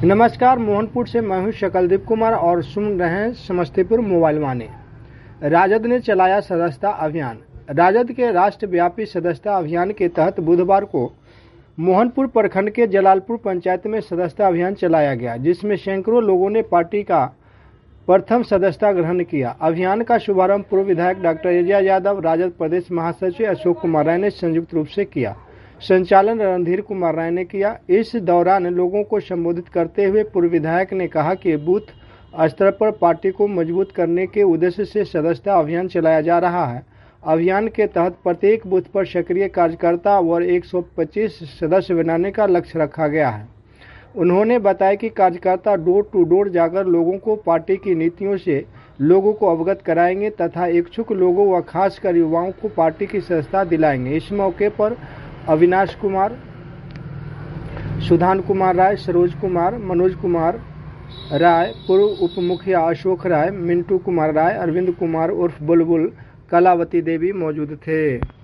नमस्कार, मोहनपुर से मैं हूं शकलदीप कुमार और सुन रहे हैं समस्तीपुर मोबाइल वाणी। राजद ने चलाया सदस्यता अभियान। राजद के राष्ट्रव्यापी सदस्यता अभियान के तहत बुधवार को मोहनपुर प्रखंड के जलालपुर पंचायत में सदस्यता अभियान चलाया गया, जिसमें सैकड़ों लोगों ने पार्टी का प्रथम सदस्यता ग्रहण किया। अभियान का शुभारंभ पूर्व विधायक डॉक्टर एजाज यादव, राजद प्रदेश महासचिव अशोक कुमार राय ने संयुक्त रूप से किया। संचालन रणधीर कुमार राय ने किया। इस दौरान लोगों को संबोधित करते हुए पूर्व विधायक ने कहा कि बूथ स्तर पर पार्टी को मजबूत करने के उद्देश्य से सदस्यता अभियान चलाया जा रहा है। अभियान के तहत प्रत्येक बूथ पर सक्रिय कार्यकर्ता और 125 सदस्य बनाने का लक्ष्य रखा गया है। उन्होंने बताया कि कार्यकर्ता डोर टू डोर जाकर लोगों को पार्टी की नीतियों से लोगों को अवगत कराएंगे तथा इच्छुक लोगों व खासकर युवाओं को पार्टी की सदस्यता दिलाएंगे। इस मौके पर अविनाश कुमार, सुधान कुमार राय, सरोज कुमार, मनोज कुमार राय, पूर्व उप मुखिया अशोक राय, मिंटू कुमार राय, अरविंद कुमार उर्फ बुलबुल, कलावती देवी मौजूद थे।